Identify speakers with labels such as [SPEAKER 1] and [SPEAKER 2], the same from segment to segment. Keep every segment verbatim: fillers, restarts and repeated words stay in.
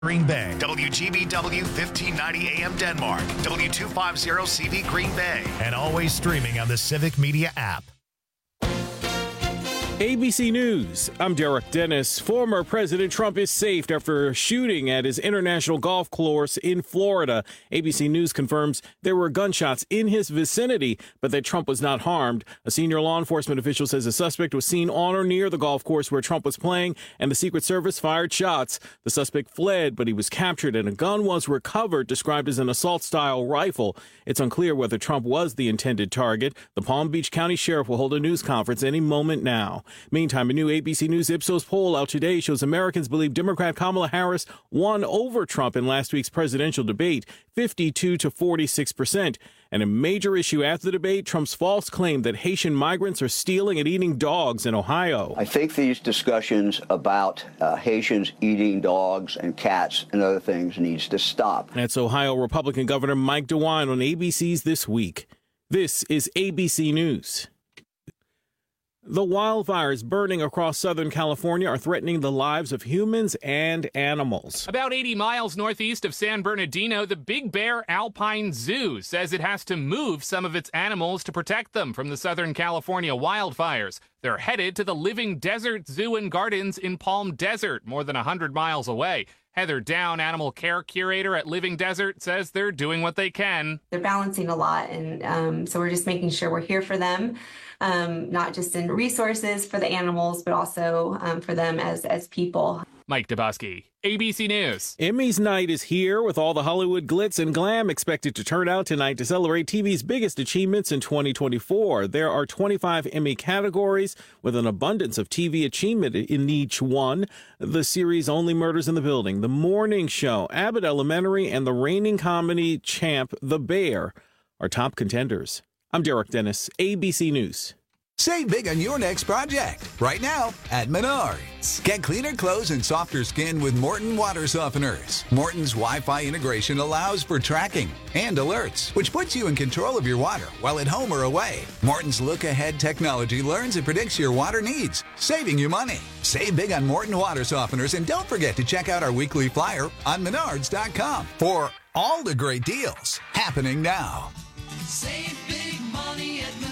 [SPEAKER 1] Green Bay. W G B W fifteen ninety A M Denmark. W two fifty C V Green Bay. And always streaming on the Civic Media app.
[SPEAKER 2] A B C News, I'm Derek Dennis. Former President Trump is safe after shooting at his international golf course in Florida. A B C News confirms there were gunshots in his vicinity, but that Trump was not harmed. A senior law enforcement official says the suspect was seen on or near the golf course where Trump was playing, and the Secret Service fired shots. The suspect fled, but he was captured, and a gun was recovered, described as an assault-style rifle. It's unclear whether Trump was the intended target. The Palm Beach County Sheriff will hold a news conference any moment now. Meantime, a new A B C News Ipsos poll out today shows Americans believe Democrat Kamala Harris won over Trump in last week's presidential debate, fifty-two to forty-six percent. And a major issue after the debate, Trump's false claim that Haitian migrants are stealing and eating dogs in Ohio.
[SPEAKER 3] I think these discussions about uh, Haitians eating dogs and cats and other things needs to stop.
[SPEAKER 2] That's Ohio Republican Governor Mike DeWine on A B C's This Week. This is A B C News. The wildfires burning across Southern California are threatening the lives of humans and animals.
[SPEAKER 4] About eighty miles northeast of San Bernardino, the Big Bear Alpine Zoo says it has to move some of its animals to protect them from the Southern California wildfires. They're headed to the Living Desert Zoo and Gardens in Palm Desert, more than one hundred miles away. Heather Down, animal care curator at Living Desert, says they're doing what they can.
[SPEAKER 5] They're balancing a lot, and um, so we're just making sure we're here for them, um, not just in resources for the animals, but also um, for them as, as people.
[SPEAKER 4] Mike Dubosky, A B C News.
[SPEAKER 2] Emmys night is here with all the Hollywood glitz and glam expected to turn out tonight to celebrate T V's biggest achievements in twenty twenty-four. There are twenty-five Emmy categories with an abundance of T V achievement in each one. The series Only Murders in the Building, The Morning Show, Abbott Elementary, and the reigning comedy champ The Bear are top contenders. I'm Derek Dennis, A B C News.
[SPEAKER 6] Save big on your next project right now at Menards. Get cleaner clothes and softer skin with Morton water softeners. Morton's Wi-Fi integration allows for tracking and alerts, which puts you in control of your water while at home or away. Morton's look-ahead technology learns and predicts your water needs, saving you money. Save big on Morton water softeners, and don't forget to check out our weekly flyer on menards dot com for all the great deals happening now.
[SPEAKER 7] Save big money at Menards.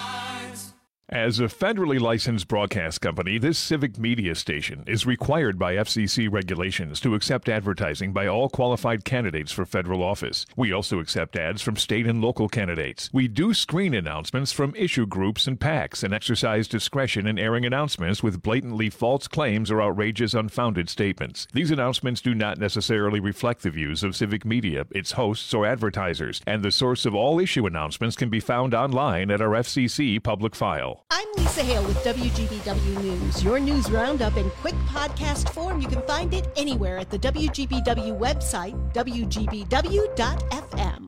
[SPEAKER 8] As a federally licensed broadcast company, this civic media station is required by F C C regulations to accept advertising by all qualified candidates for federal office. We also accept ads from state and local candidates. We do screen announcements from issue groups and PACs and exercise discretion in airing announcements with blatantly false claims or outrageous, unfounded statements. These announcements do not necessarily reflect the views of civic media, its hosts, or advertisers, and the source of all issue announcements can be found online at our F C C public file.
[SPEAKER 9] I'm Lisa Hale with W G B W News. Your news roundup in quick podcast form. You can find it anywhere at the W G B W website, W G B W dot F M.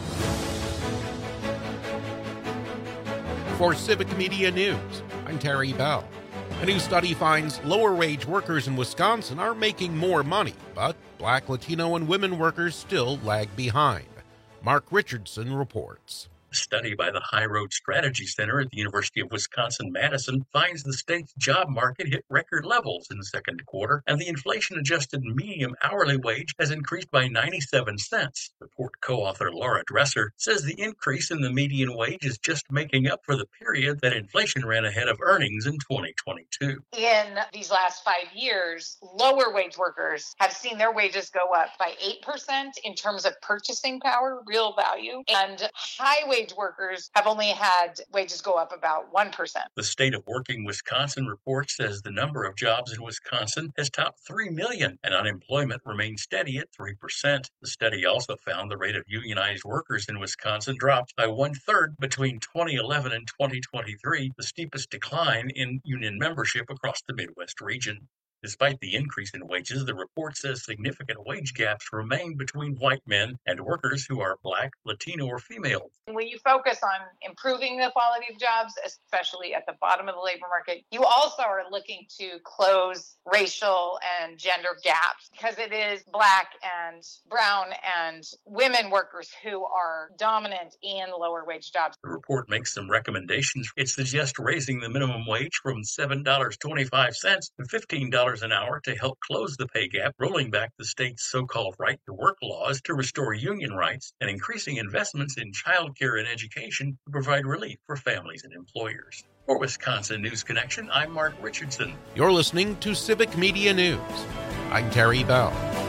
[SPEAKER 10] For Civic Media News, I'm Terry Bell. A new study finds lower-wage workers in Wisconsin are making more money, but Black, Latino, and women workers still lag behind. Mark Richardson reports.
[SPEAKER 11] A study by the High Road Strategy Center at the University of Wisconsin-Madison finds the state's job market hit record levels in the second quarter, and the inflation-adjusted median hourly wage has increased by ninety-seven cents. Report co-author Laura Dresser says the increase in the median wage is just making up for the period that inflation ran ahead of earnings in twenty twenty-two.
[SPEAKER 12] In these last five years, lower wage workers have seen their wages go up by eight percent in terms of purchasing power, real value, and high wage workers have only had wages go up about one percent.
[SPEAKER 11] The State of Working Wisconsin report says the number of jobs in Wisconsin has topped three million, and unemployment remains steady at three percent. The study also found the rate of unionized workers in Wisconsin dropped by one-third between twenty eleven and twenty twenty-three, the steepest decline in union membership across the Midwest region. Despite the increase in wages, the report says significant wage gaps remain between white men and workers who are Black, Latino, or female.
[SPEAKER 12] When you focus on improving the quality of jobs, especially at the bottom of the labor market, you also are looking to close racial and gender gaps, because it is Black and brown and women workers who are dominant in lower wage jobs.
[SPEAKER 11] The report makes some recommendations. It suggests raising the minimum wage from seven dollars and twenty-five cents to fifteen dollars dollars an hour to help close the pay gap, rolling back the state's so-called right-to-work laws to restore union rights, and increasing investments in child care and education to provide relief for families and employers. For Wisconsin News Connection, I'm Mark Richardson.
[SPEAKER 10] You're listening to Civic Media News. I'm Terry Bell.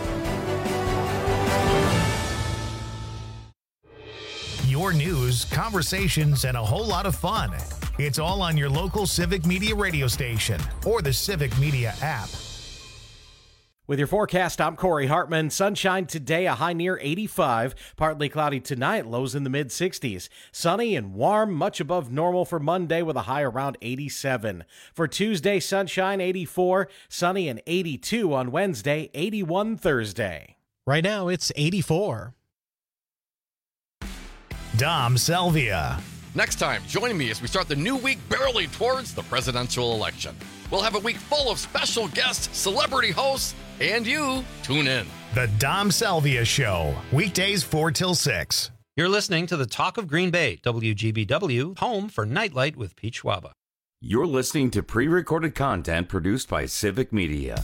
[SPEAKER 1] Your news, conversations, and a whole lot of fun. It's all on your local Civic Media radio station or the Civic Media app.
[SPEAKER 13] With your forecast, I'm Corey Hartman. Sunshine today, a high near eighty-five. Partly cloudy tonight, lows in the mid-sixties. Sunny and warm, much above normal for Monday with a high around eighty-seven. For Tuesday, sunshine, eighty-four. Sunny and eighty-two on Wednesday, eighty-one Thursday.
[SPEAKER 14] Right now, it's eighty-four.
[SPEAKER 1] Dom Salvia.
[SPEAKER 15] Next time, join me as we start the new week barreling towards the presidential election. We'll have a week full of special guests, celebrity hosts, and you. Tune in.
[SPEAKER 1] The Dom Salvia Show, weekdays four till six.
[SPEAKER 16] You're listening to the Talk of Green Bay, W G B W, home for Nightlight with Pete Schwaba.
[SPEAKER 17] You're listening to pre-recorded content produced by Civic Media.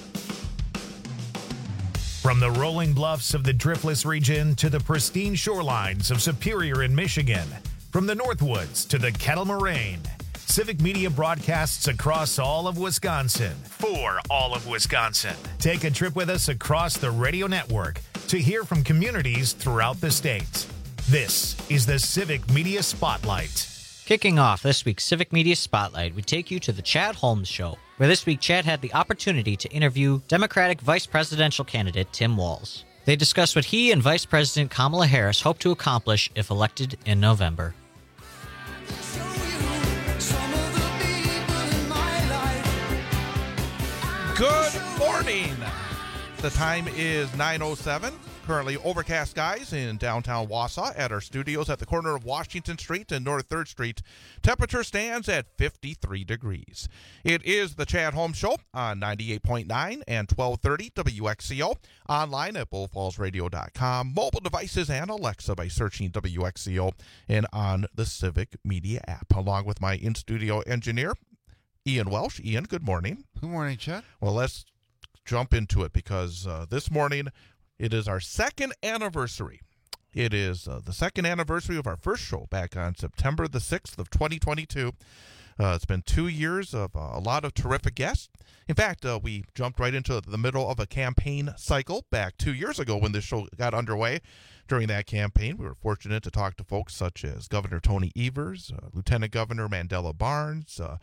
[SPEAKER 1] From the rolling bluffs of the Driftless region to the pristine shorelines of Superior in Michigan, from the Northwoods to the Kettle Moraine, Civic Media broadcasts across all of Wisconsin for all of Wisconsin. Take a trip with us across the radio network to hear from communities throughout the state. This is the Civic Media Spotlight.
[SPEAKER 18] Kicking off this week's Civic Media Spotlight, we take you to the Chad Holmes Show, where this week Chad had the opportunity to interview Democratic vice presidential candidate Tim Walz. They discussed what he and Vice President Kamala Harris hope to accomplish if elected in November.
[SPEAKER 19] Good morning. The time is nine oh seven. Currently overcast skies in downtown Wausau at our studios at the corner of Washington Street and North third Street. Temperature stands at fifty-three degrees. It is the Chad Holmes Show on ninety-eight point nine and twelve thirty W X C O. Online at bull falls radio dot com. Mobile devices and Alexa by searching W X C O and on the Civic Media app. Along with my in-studio engineer, Ian Welsh. Ian, good morning.
[SPEAKER 20] Good morning, Chad.
[SPEAKER 19] Well, let's jump into it because uh, this morning it is our second anniversary. It is uh, the second anniversary of our first show back on September the sixth of twenty twenty-two. Uh, it's been two years of uh, a lot of terrific guests. In fact, uh, we jumped right into the middle of a campaign cycle back two years ago when this show got underway. During that campaign, we were fortunate to talk to folks such as Governor Tony Evers, uh, Lieutenant Governor Mandela Barnes, uh,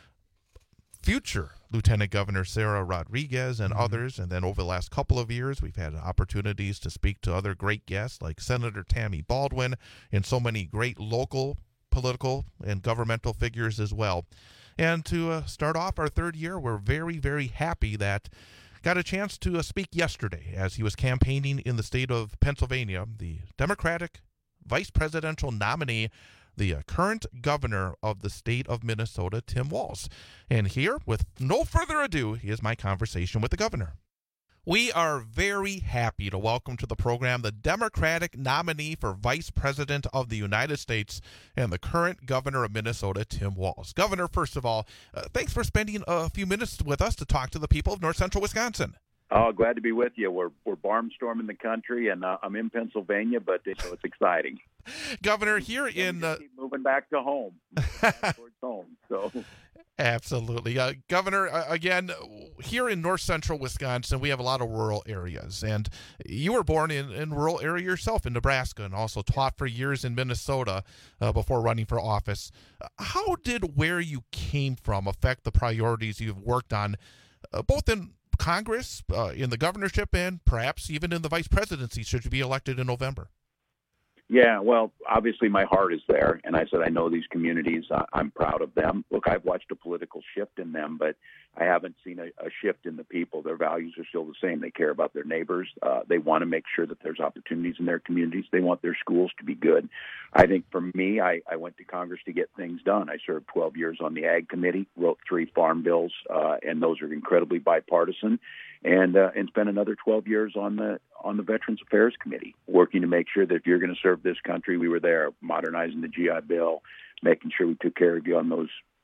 [SPEAKER 19] future Lieutenant Governor Sarah Rodriguez, and mm-hmm. others. And then over the last couple of years, we've had opportunities to speak to other great guests like Senator Tammy Baldwin and so many great local political and governmental figures as well. And to uh, start off our third year, we're very, very happy that got a chance to uh, speak yesterday as he was campaigning in the state of Pennsylvania, the Democratic vice presidential nominee, the uh, current governor of the state of Minnesota, Tim Walz. And here, with no further ado, is my conversation with the governor. We are very happy to welcome to the program the Democratic nominee for Vice President of the United States and the current governor of Minnesota, Tim Walz. Governor, first of all, uh, thanks for spending a few minutes with us to talk to the people of north central Wisconsin.
[SPEAKER 21] Oh, glad to be with you. We're we're barnstorming the country, and uh, I'm in Pennsylvania, but it, so it's exciting.
[SPEAKER 19] Governor, here in uh,
[SPEAKER 21] keep moving back to home, towards home. So,
[SPEAKER 19] absolutely, uh, Governor. Uh, again, here in north central Wisconsin, we have a lot of rural areas, and you were born in in rural area yourself in Nebraska, and also taught for years in Minnesota uh, before running for office. Uh, how did where you came from affect the priorities you've worked on, uh, both in Congress, uh, in the governorship, and perhaps even in the vice presidency should you be elected in November?
[SPEAKER 21] Yeah, well, obviously my heart is there, and I said I know these communities. I, I'm proud of them. Look, I've watched a political shift in them, but I haven't seen a, a shift in the people. Their values are still the same. They care about their neighbors. Uh, they want to make sure that there's opportunities in their communities. They want their schools to be good. I think for me, I, I went to Congress to get things done. I served twelve years on the Ag Committee, wrote three farm bills, uh, and those are incredibly bipartisan. And uh, and spent another twelve years on the on the Veterans Affairs Committee, working to make sure that if you're going to serve this country, we were there, modernizing the G I Bill, making sure we took care of you on those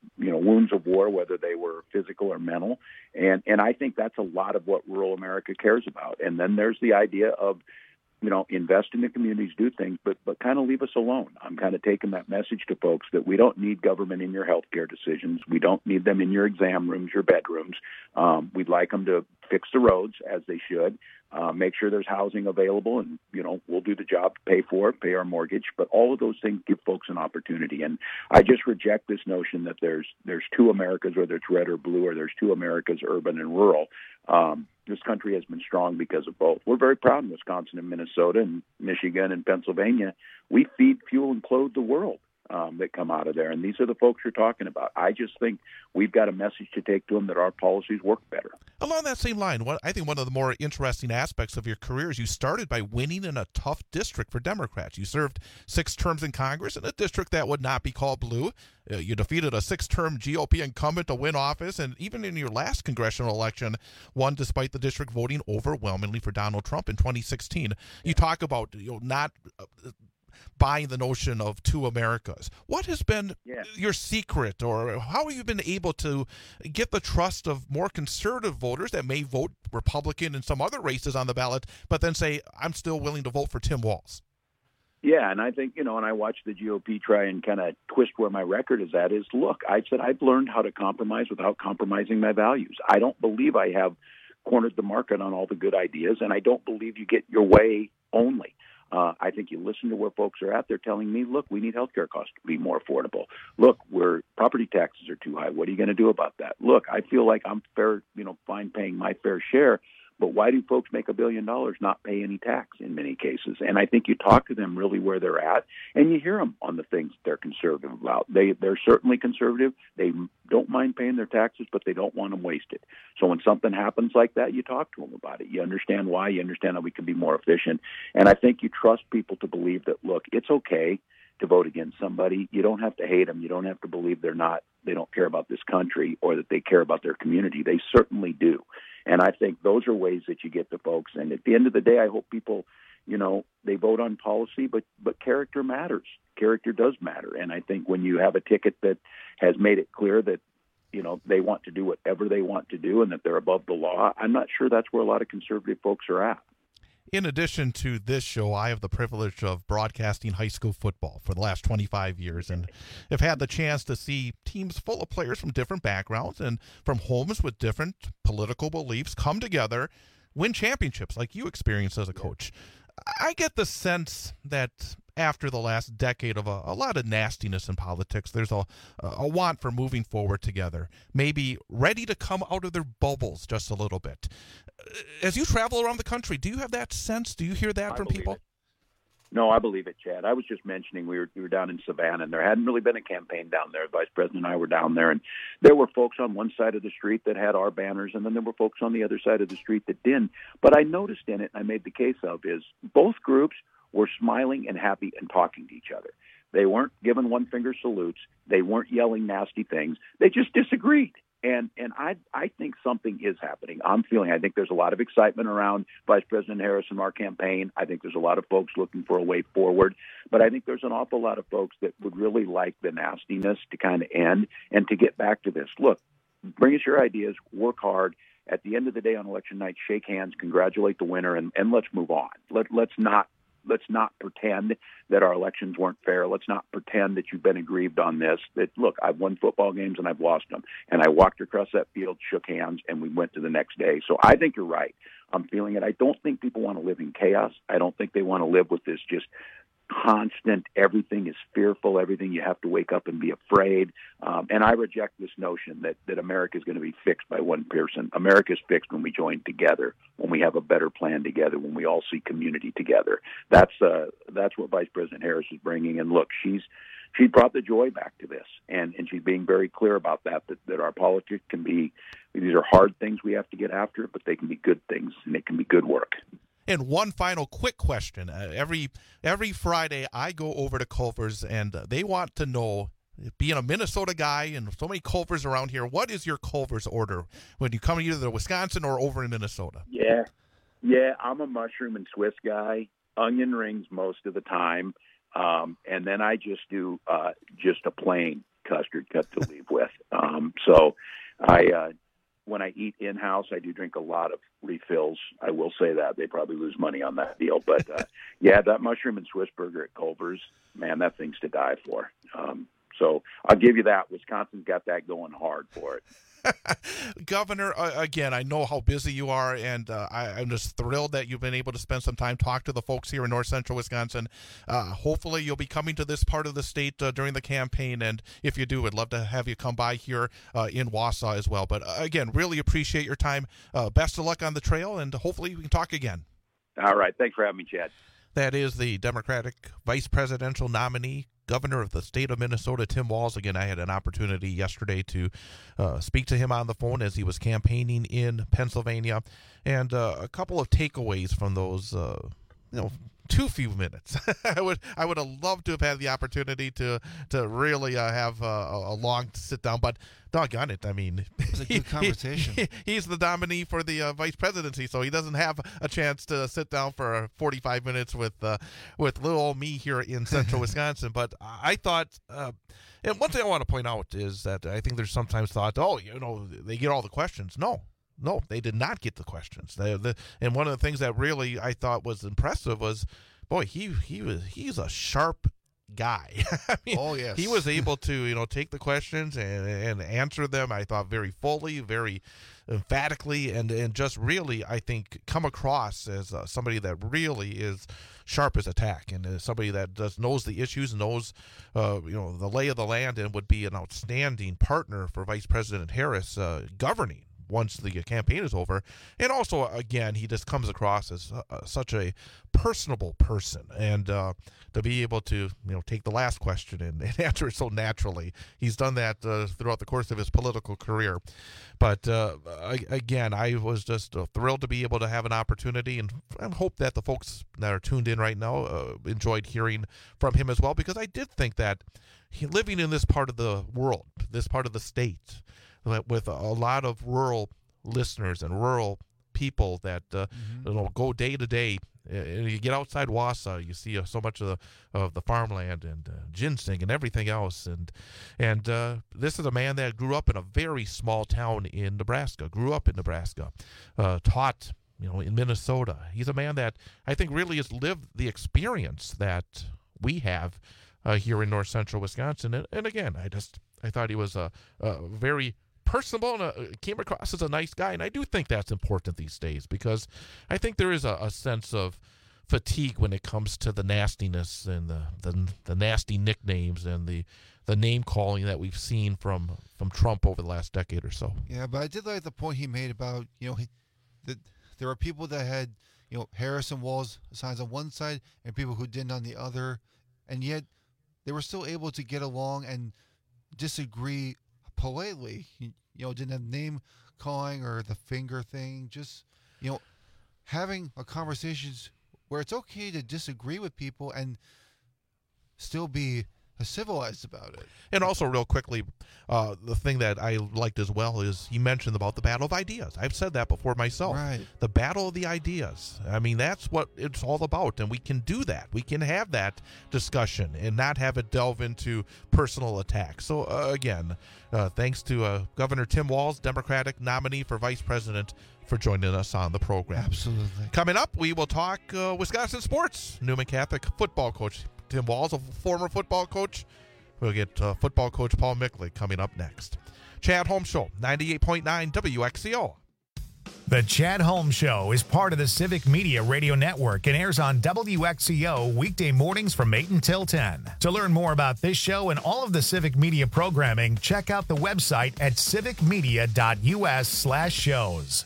[SPEAKER 21] you know, wounds of war, whether they were physical or mental. And, and I think that's a lot of what rural America cares about. And then there's the idea of, you know, invest in the communities, do things, but but kind of leave us alone. I'm kind of taking that message to folks that we don't need government in your healthcare decisions. We don't need them in your exam rooms, your bedrooms. Um, we'd like them to fix the roads as they should, uh, make sure there's housing available, and, you know, we'll do the job, pay for it, pay our mortgage. But all of those things give folks an opportunity. And I just reject this notion that there's there's two Americas, whether it's red or blue, or there's two Americas, urban and rural. Um, this country has been strong because of both. We're very proud in Wisconsin and Minnesota and Michigan and Pennsylvania. We feed, fuel, and clothe the world um, that come out of there. And these are the folks you're talking about. I just think we've got a message to take to them that our policies work better.
[SPEAKER 19] Along that same line, what I think one of the more interesting aspects of your career is you started by winning in a tough district for Democrats. You served six terms in Congress in a district that would not be called blue. Uh, you defeated a six-term G O P incumbent to win office, and even in your last congressional election, won despite the district voting overwhelmingly for Donald Trump in twenty sixteen. You talk about, you know, not uh, buying the notion of two Americas. What has been yeah. your secret, or how have you been able to get the trust of more conservative voters that may vote Republican in some other races on the ballot, but then say, I'm still willing to vote for Tim Walz?
[SPEAKER 21] Yeah, and I think, you know, and I watched the G O P try and kind of twist where my record is at is, look, I said I've learned how to compromise without compromising my values. I don't believe I have cornered the market on all the good ideas, and I don't believe you get your way only. Uh, I think you listen to where folks are at. They're telling me, look, we need healthcare costs to be more affordable. Look, where property taxes are too high. What are you going to do about that? Look, I feel like I'm fair, you know, fine paying my fair share. But why do folks make a billion dollars not pay any tax in many cases? And I think you talk to them really where they're at, and you hear them on the things they're conservative about. They, they're certainly conservative. They don't mind paying their taxes, but they don't want them wasted. So when something happens like that, you talk to them about it. You understand why. You understand how we can be more efficient. And I think you trust people to believe that, look, it's okay to vote against somebody. You don't have to hate them. You don't have to believe they're not, they don't care about this country or that they care about their community. They certainly do. And I think those are ways that you get to folks. And at the end of the day, I hope people, you know, they vote on policy, but but character matters. Character does matter. And I think when you have a ticket that has made it clear that, you know, they want to do whatever they want to do and that they're above the law, I'm not sure that's where a lot of conservative folks are at.
[SPEAKER 19] In addition to this show, I have the privilege of broadcasting high school football for the last twenty-five years, and have had the chance to see teams full of players from different backgrounds and from homes with different political beliefs come together, win championships like you experienced as a coach. I get the sense that after the last decade of a, a lot of nastiness in politics, there's a, a want for moving forward together, maybe ready to come out of their bubbles just a little bit. As you travel around the country, do you have that sense? Do you hear that
[SPEAKER 21] I
[SPEAKER 19] from people?
[SPEAKER 21] It. No, I believe it, Chad. I was just mentioning we were we were down in Savannah, and there hadn't really been a campaign down there. Vice President and I were down there, and there were folks on one side of the street that had our banners, and then there were folks on the other side of the street that didn't. But I noticed in it, and I made the case of, is both groups were smiling and happy and talking to each other. They weren't giving one-finger salutes. They weren't yelling nasty things. They just disagreed. And and I I think something is happening. I'm feeling, I think there's a lot of excitement around Vice President Harris and our campaign. I think there's a lot of folks looking for a way forward. But I think there's an awful lot of folks that would really like the nastiness to kind of end and to get back to this. Look, bring us your ideas, work hard. At the end of the day on election night, shake hands, congratulate the winner, and, and let's move on. Let, let's not Let's not pretend that our elections weren't fair. Let's not pretend that you've been aggrieved on this. That, look, I've won football games and I've lost them. And I walked across that field, shook hands, and we went to the next day. So I think you're right. I'm feeling it. I don't think people want to live in chaos. I don't think they want to live with this just constant, everything is fearful, everything you have to wake up and be afraid. Um, and I reject this notion that, that America is going to be fixed by one person. America is fixed when we join together, when we have a better plan together, when we all see community together. That's uh, that's what Vice President Harris is bringing. And look, she's she brought the joy back to this, and, and she's being very clear about that, that, that our politics can be, these are hard things we have to get after, but they can be good things, and it can be good work.
[SPEAKER 19] And one final quick question. Uh, every every Friday, I go over to Culver's, and uh, they want to know, being a Minnesota guy and so many Culver's around here, what is your Culver's order when you come either to Wisconsin or over in Minnesota?
[SPEAKER 21] Yeah, yeah, I'm a mushroom and Swiss guy, onion rings most of the time, um, and then I just do uh, just a plain custard cup to leave with. Um, so I, uh, when I eat in-house, I do drink a lot of refills. I will say that. They probably lose money on that deal. But, uh, yeah, that mushroom and Swiss burger at Culver's, man, that thing's to die for. Um, so I'll give you that. Wisconsin's got that going hard for it.
[SPEAKER 19] Governor, uh, again, I know how busy you are, and uh, I, I'm just thrilled that you've been able to spend some time, talk to the folks here in north central Wisconsin. Uh, hopefully you'll be coming to this part of the state uh, during the campaign, and if you do, I'd love to have you come by here uh, in Wausau as well. But uh, again, really appreciate your time. Uh, best of luck on the trail, and hopefully we can talk again.
[SPEAKER 21] All right. Thanks for having me, Chad.
[SPEAKER 19] That is the Democratic vice presidential nominee, Governor of the state of Minnesota, Tim Walz. Again, I had an opportunity yesterday to uh, speak to him on the phone as he was campaigning in Pennsylvania, and uh, a couple of takeaways from those, uh, you know, too few minutes. I would I would have loved to have had the opportunity to to really uh, have uh, a long sit down, but doggone it, I mean,
[SPEAKER 20] it was a good conversation.
[SPEAKER 19] He, he, he's the nominee for the uh, vice presidency, so he doesn't have a chance to sit down for forty-five minutes with uh, with little old me here in central Wisconsin. But I thought, uh, and one thing I want to point out is that I think there's sometimes thought, oh, you know, they get all the questions. No. No, they did not get the questions. They, the, and one of the things that really I thought was impressive was, boy, he he was he's a sharp guy. I mean,
[SPEAKER 20] oh yes,
[SPEAKER 19] he was able to you know take the questions and and answer them. I thought very fully, very emphatically, and and just really I think come across as uh, somebody that really is sharp as a tack, and as somebody that does knows the issues, knows uh, you know the lay of the land, and would be an outstanding partner for Vice President Harris uh, governing once the campaign is over. And also, again, he just comes across as uh, such a personable person, and uh, to be able to you know take the last question and, and answer it so naturally. He's done that uh, throughout the course of his political career. But uh, again, I was just uh, thrilled to be able to have an opportunity, and I hope that the folks that are tuned in right now uh, enjoyed hearing from him as well, because I did think that he, living in this part of the world, this part of the state, with a lot of rural listeners and rural people that uh, mm-hmm. you know go day to day. And you get outside Wausau, you see uh, so much of the of the farmland and uh, ginseng and everything else. And and uh, this is a man that grew up in a very small town in Nebraska. Grew up in Nebraska, uh, taught you know in Minnesota. He's a man that I think really has lived the experience that we have uh, here in north central Wisconsin. And, and again, I just I thought he was a, a very personable and uh, came across as a nice guy, and I do think that's important these days, because I think there is a, a sense of fatigue when it comes to the nastiness and the, the the nasty nicknames and the the name calling that we've seen from from Trump over the last decade or so.
[SPEAKER 20] Yeah, but I did like the point he made about you know he, that there are people that had you know Harris and Walz signs on one side and people who didn't on the other, and yet they were still able to get along and disagree politely. You, you know, didn't have name calling or the finger thing. Just, you know, having a conversations where it's okay to disagree with people and still be civilized about it.
[SPEAKER 19] And also, real quickly, uh, the thing that I liked as well is he mentioned about the battle of ideas. I've said that before myself.
[SPEAKER 20] Right.
[SPEAKER 19] The battle of the ideas. I mean, that's what it's all about, and we can do that. We can have that discussion and not have it delve into personal attacks. So, uh, again, uh, thanks to uh, Governor Tim Walz, Democratic nominee for vice president, for joining us on the program.
[SPEAKER 20] Absolutely.
[SPEAKER 19] Coming up, we will talk uh, Wisconsin sports. Newman Catholic football coach Tim Walz, a former football coach. We'll get uh, football coach Paul Mickley coming up next. Chad Holmes Show, ninety-eight point nine W X C O.
[SPEAKER 1] The Chad Holmes Show is part of the Civic Media Radio Network and airs on W X C O weekday mornings from eight until ten. To learn more about this show and all of the Civic Media programming, check out the website at civicmedia.us slash shows.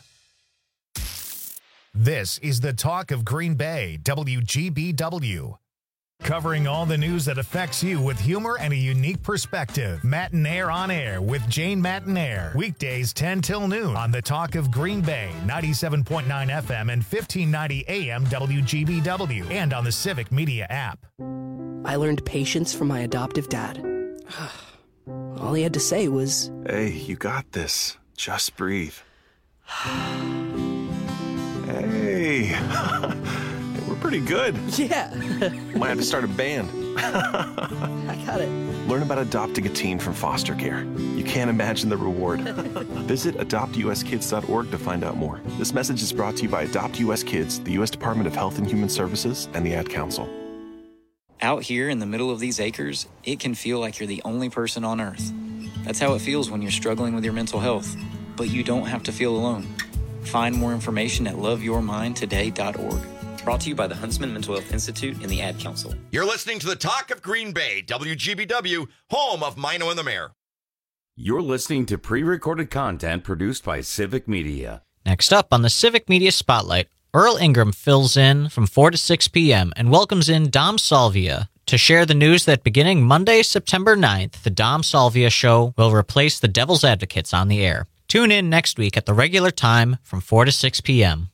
[SPEAKER 1] This is the Talk of Green Bay, W G B W. Covering all the news that affects you with humor and a unique perspective. Matinaire on Air with Jane Matinaire. Weekdays ten till noon on the Talk of Green Bay, ninety-seven point nine F M and fifteen ninety A M W G B W, and on the Civic Media app.
[SPEAKER 22] I learned patience from my adoptive dad. All he had to say was,
[SPEAKER 23] "Hey, you got this. Just breathe." Hey. We're pretty good.
[SPEAKER 22] Yeah.
[SPEAKER 23] Might have to start a band.
[SPEAKER 22] I got it.
[SPEAKER 23] Learn about adopting a teen from foster care. You can't imagine the reward. Visit adopt u s kids dot org to find out more. This message is brought to you by Adopt U S Kids, the U S Department of Health and Human Services, and the Ad Council.
[SPEAKER 3] Out here in the middle of these acres, it can feel like you're the only person on Earth. That's how it feels when you're struggling with your mental health. But you don't have to feel alone. Find more information at love your mind today dot org. Brought to you by the Huntsman Mental Health Institute and the Ad Council.
[SPEAKER 4] You're listening to the Talk of Green Bay, W G B W, home of Mino and the Mayor.
[SPEAKER 17] You're listening to pre-recorded content produced by Civic Media.
[SPEAKER 18] Next up on the Civic Media Spotlight, Earl Ingram fills in from four to six p.m. and welcomes in Dom Salvia to share the news that beginning Monday, September ninth, the Dom Salvia Show will replace the Devil's Advocates on the air. Tune in next week at the regular time from four to six p.m.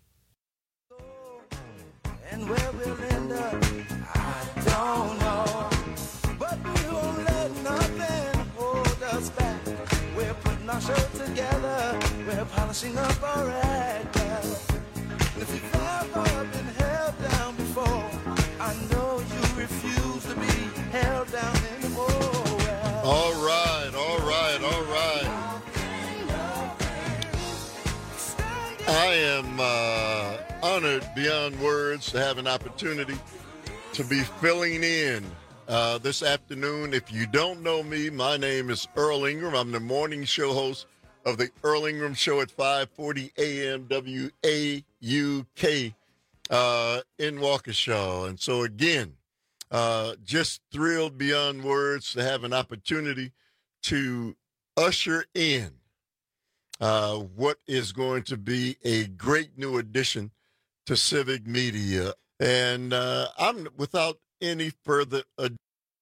[SPEAKER 7] And where we'll end up, I don't know. But we won't let nothing hold us back. We're putting our show together. We're polishing up our act. If you've ever been held down before, I know you refuse to be held down anymore. Well,
[SPEAKER 5] all right, all right, all right. I am uh, honored beyond words to have an opportunity to be filling in uh, this afternoon. If you don't know me, my name is Earl Ingram. I'm the morning show host of the Earl Ingram Show at five forty a.m. W A U K uh, in Waukesha. And so, again, uh, just thrilled beyond words to have an opportunity to usher in uh, what is going to be a great new addition to Civic Media. And uh, I'm without any further ado.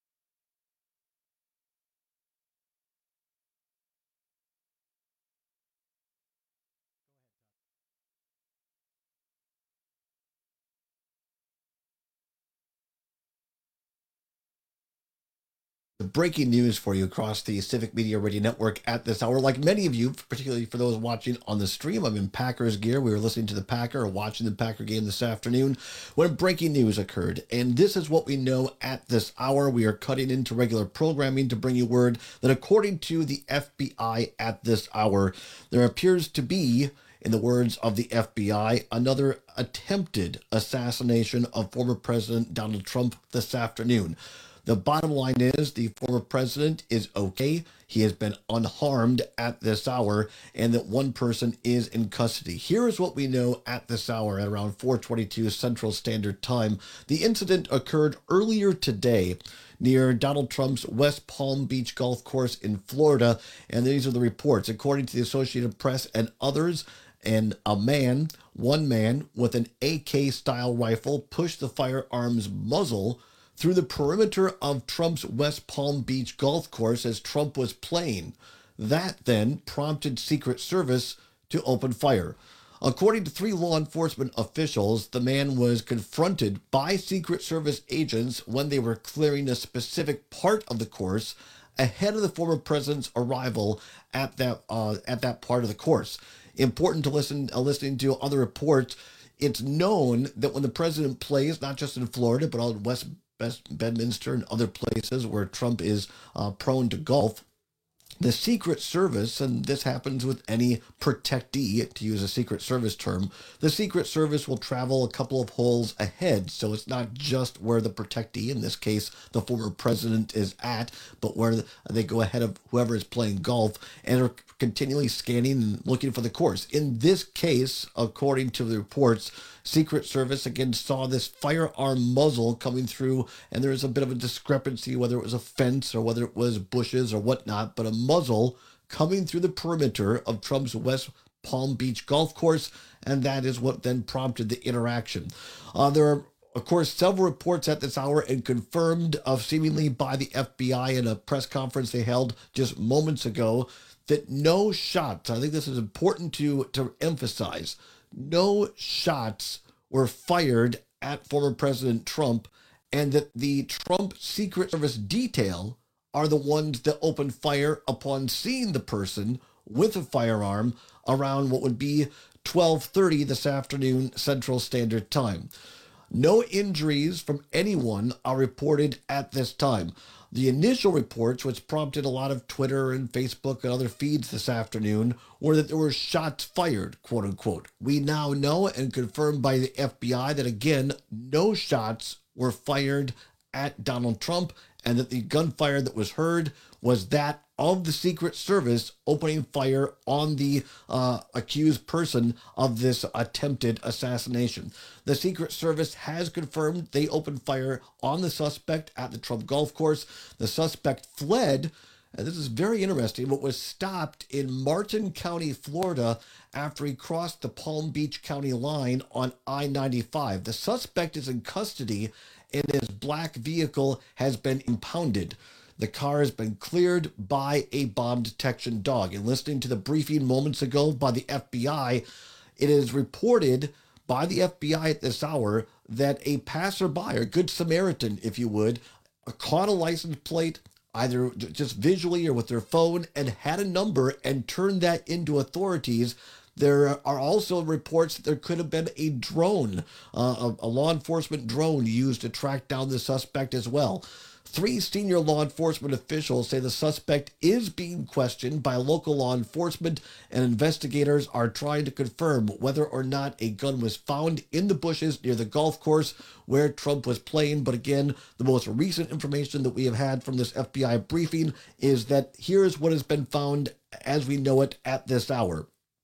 [SPEAKER 24] The breaking news for you across the Civic Media Radio Network at this hour. Like many of you, particularly for those watching on the stream, I'm in Packers gear. We were listening to the Packer or watching the Packer game this afternoon when breaking news occurred. And this is what we know at this hour. We are cutting into regular programming to bring you word that according to the F B I at this hour, there appears to be, in the words of the F B I, another attempted assassination of former President Donald Trump this afternoon. The bottom line is the former president is okay. He has been unharmed at this hour, and that one person is in custody. Here is what we know at this hour at around four twenty-two Central Standard Time. The incident occurred earlier today near Donald Trump's West Palm Beach golf course in Florida, and these are the reports. According to the Associated Press and others, and a man, one man with an A K-style rifle pushed the firearm's muzzle through the perimeter of Trump's West Palm Beach golf course as Trump was playing. That then prompted Secret Service to open fire. According to three law enforcement officials, the man was confronted by Secret Service agents when they were clearing a specific part of the course ahead of the former president's arrival at that uh, at that part of the course. Important to listen, uh, listening to other reports, it's known that when the president plays, not just in Florida, but all West Bedminster and other places where Trump is uh, prone to golf, the Secret Service, and this happens with any protectee, to use a Secret Service term, the Secret Service will travel a couple of holes ahead. So it's not just where the protectee, in this case, the former president, is at, but where they go ahead of whoever is playing golf and are continually scanning and looking for the course. In this case, according to the reports, Secret Service again saw this firearm muzzle coming through, and there is a bit of a discrepancy whether it was a fence or whether it was bushes or whatnot, but a muzzle coming through the perimeter of Trump's West Palm Beach golf course, and that is what then prompted the interaction. Uh, there are, of course, several reports at this hour and confirmed of seemingly by the F B I in a press conference they held just moments ago that no shots, I think this is important to, to emphasize, no shots were fired at former President Trump, and that the Trump Secret Service detail are the ones that opened fire upon seeing the person with a firearm around what would be twelve thirty this afternoon Central Standard Time. No injuries from anyone are reported at this time. The initial reports, which prompted a lot of Twitter and Facebook and other feeds this afternoon, were that there were shots fired, quote unquote. We now know and confirmed by the F B I that, again, no shots were fired at Donald Trump, and that the gunfire that was heard was that of the Secret Service opening fire on the uh, accused person of this attempted assassination. The Secret Service has confirmed they opened fire on the suspect at the Trump golf course. The suspect fled, and this is very interesting, but was stopped in Martin County, Florida, after he crossed the Palm Beach County line on I ninety-five. The suspect is in custody, and his black vehicle has been impounded. The car has been cleared by a bomb detection dog. And listening to the briefing moments ago by the F B I, it is reported by the F B I at this hour that a passerby, or good Samaritan, if you would, caught a license plate, either just visually or with their phone, and had a number and turned that into authorities. There are also reports that there could have been a drone, uh, a, a law enforcement drone used to track down the suspect as well. Three senior law enforcement officials say the suspect is being questioned by local law enforcement, and investigators are trying to confirm whether or not a gun was found in the bushes near the golf course where Trump was playing. But again, the most recent information that we have had from this F B I briefing is that here's what has been found as we know it at this hour.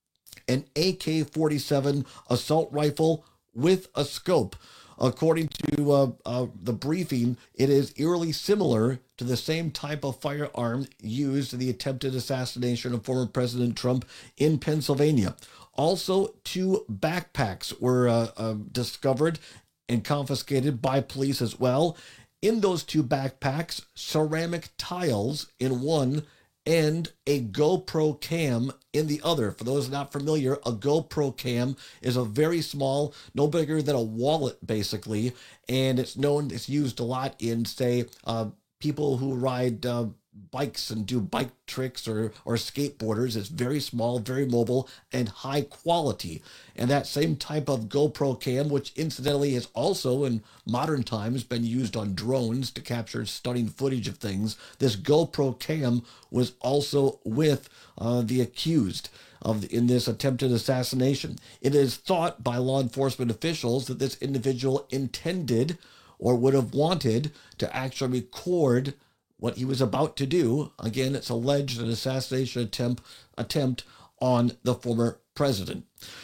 [SPEAKER 24] An A K forty-seven assault rifle with a scope. According to uh, uh, the briefing, it is eerily similar to the same type of firearm used in the attempted assassination of former President Trump in Pennsylvania. Also, two backpacks were uh, uh, discovered and confiscated by police as well. In those two backpacks, ceramic tiles in one and a GoPro cam in the other. For those not familiar, a GoPro cam is a very small, no bigger than a wallet, basically, and it's known, it's used a lot in, say, uh, people who ride uh, bikes and do bike tricks or, or skateboarders. It's very small, very mobile, and high quality. And that same type of GoPro cam, which incidentally has also in modern times been used on drones to capture stunning footage of things, this GoPro cam was also with uh, the accused of the, in this attempted assassination. It is thought by law enforcement officials that this individual intended or would have wanted to actually record what he was about to do. Again, it's alleged an assassination attempt attempt on the former president.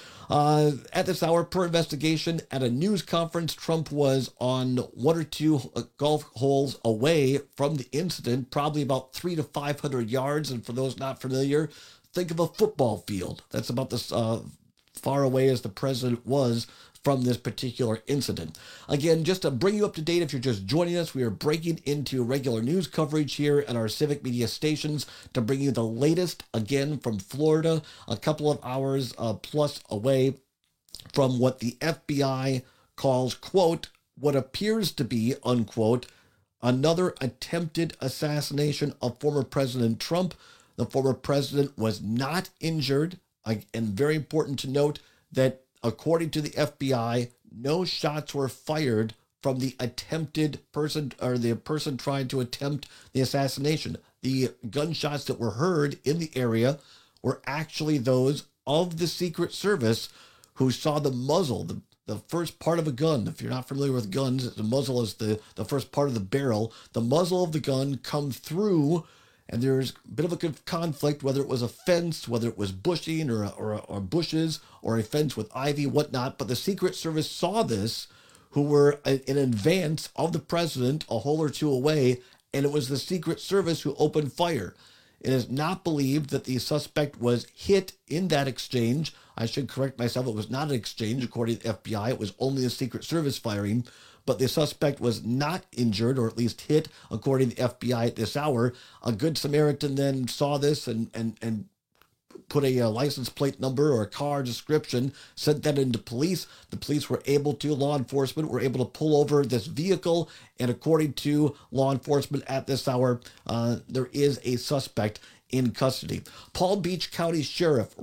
[SPEAKER 24] Uh, at this hour, per investigation, at a news conference, Trump was on one or two golf holes away from the incident, probably about three to five hundred yards. And for those not familiar, think of a football field. That's about as uh, far away as the president was from this particular incident. Again, just to bring you up to date, if you're just joining us, we are breaking into regular news coverage here at our Civic Media stations to bring you the latest, again, from Florida, a couple of hours uh, plus away from what the F B I calls, quote, what appears to be, unquote, another attempted assassination of former President Trump. The former president was not injured, and very important to note that according to the F B I, no shots were fired from the attempted person or the person trying to attempt the assassination. The gunshots that were heard in the area were actually those of the Secret Service, who saw the muzzle, the, the first part of a gun. If you're not familiar with guns, the muzzle is the, the first part of the barrel. The muzzle of the gun come through, and there's a bit of a conflict, whether it was a fence, whether it was bushing or, or, or bushes, or a fence with ivy, whatnot. But the Secret Service saw this, who were in advance of the president, a hole or two away, and it was the Secret Service who opened fire. It is not believed that the suspect was hit in that exchange. I should correct myself, it was not an exchange according to the F B I. It was only the Secret Service firing. But the suspect was not injured, or at least hit, according to the F B I at this hour. A good Samaritan then saw this and and, and put a, a license plate number or a car description, sent that into police. The police were able to, law enforcement were able to pull over this vehicle, and according to law enforcement at this hour, uh, there is a suspect in custody. Palm Beach County Sheriff Rick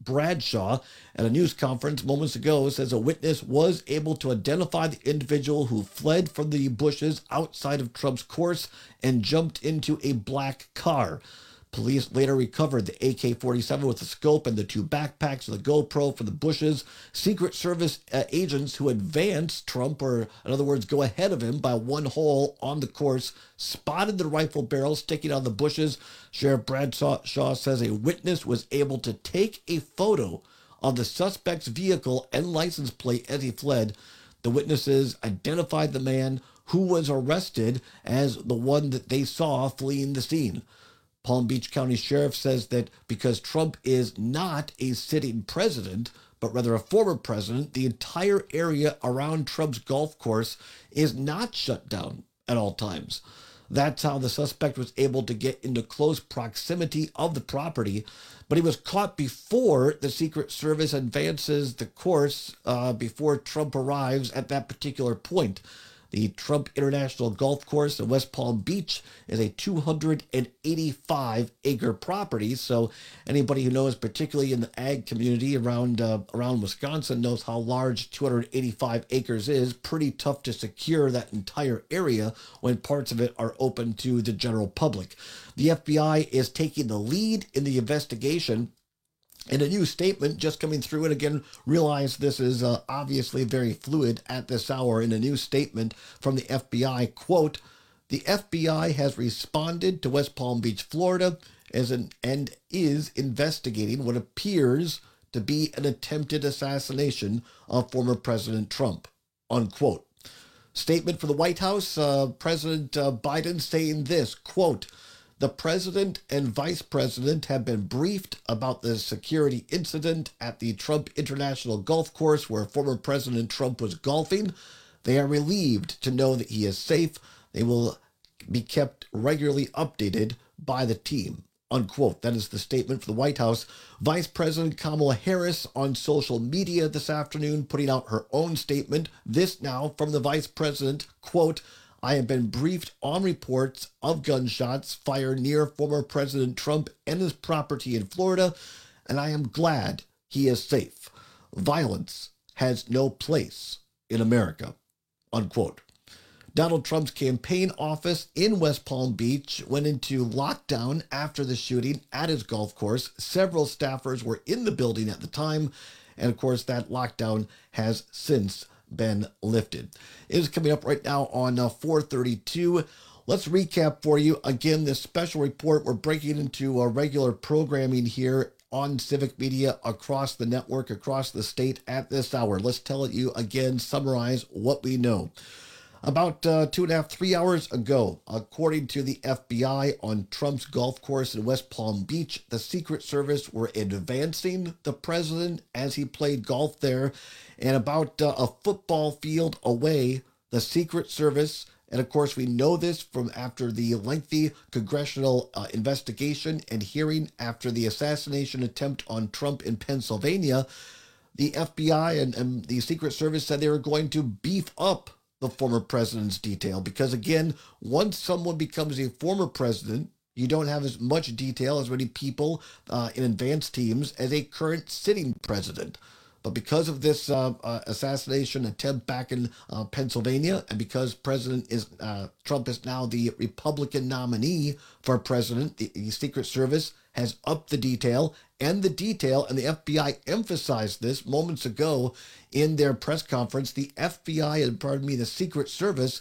[SPEAKER 24] Bradshaw, at a news conference moments ago, says a witness was able to identify the individual who fled from the bushes outside of Trump's course and jumped into a black car. Police later recovered the A K forty-seven with the scope and the two backpacks and the GoPro for the bushes. Secret Service uh, agents who advanced Trump, or in other words, go ahead of him by one hole on the course, spotted the rifle barrel sticking out of the bushes. Sheriff Bradshaw says a witness was able to take a photo of the suspect's vehicle and license plate as he fled. The witnesses identified the man who was arrested as the one that they saw fleeing the scene. Palm Beach County Sheriff says that because Trump is not a sitting president, but rather a former president, the entire area around Trump's golf course is not shut down at all times. That's how the suspect was able to get into close proximity of the property, but he was caught before the Secret Service advances the course, uh, before Trump arrives at that particular point. The Trump International Golf Course in West Palm Beach is a two hundred eighty-five acre property. So anybody who knows, particularly in the ag community around uh, around Wisconsin, knows how large two hundred eighty-five acres is. Pretty tough to secure that entire area when parts of it are open to the general public. The F B I is taking the lead in the investigation. In a new statement just coming through, and again, realize this is uh, obviously very fluid at this hour. In a new statement from the F B I, quote, the F B I has responded to West Palm Beach, Florida, as an, and is investigating what appears to be an attempted assassination of former President Trump, unquote. Statement for the White House, uh, President uh, Biden saying this, quote, the president and vice president have been briefed about the security incident at the Trump International Golf Course where former President Trump was golfing. They are relieved to know that he is safe. They will be kept regularly updated by the team, unquote. That is the statement for the White House. Vice President Kamala Harris on social media this afternoon putting out her own statement. This now from the vice president, quote, I have been briefed on reports of gunshots fired near former President Trump and his property in Florida, and I am glad he is safe. Violence has no place in America, unquote. Donald Trump's campaign office in West Palm Beach went into lockdown after the shooting at his golf course. Several staffers were in the building at the time, and of course that lockdown has since been lifted. It is coming up right now on uh, four thirty-two. Let's recap for you again this special report. We're breaking into uh, regular programming here on Civic Media across the network, across the state at this hour. Let's tell you again, summarize what we know. About uh, two and a half, three hours ago, according to the F B I on Trump's golf course in West Palm Beach, the Secret Service were advancing the president as he played golf there. And about uh, a football field away, the Secret Service, and of course we know this from after the lengthy congressional uh, investigation and hearing after the assassination attempt on Trump in Pennsylvania, the F B I and, and the Secret Service said they were going to beef up the former president's detail, because again, once someone becomes a former president, you don't have as much detail, as many people uh, in advanced teams as a current sitting president. But because of this uh, uh, assassination attempt back in uh, Pennsylvania, and because President is uh, Trump is now the Republican nominee for president, the, the Secret Service has upped the detail, and the detail, and the F B I emphasized this moments ago in their press conference. The F B I, and pardon me, the Secret Service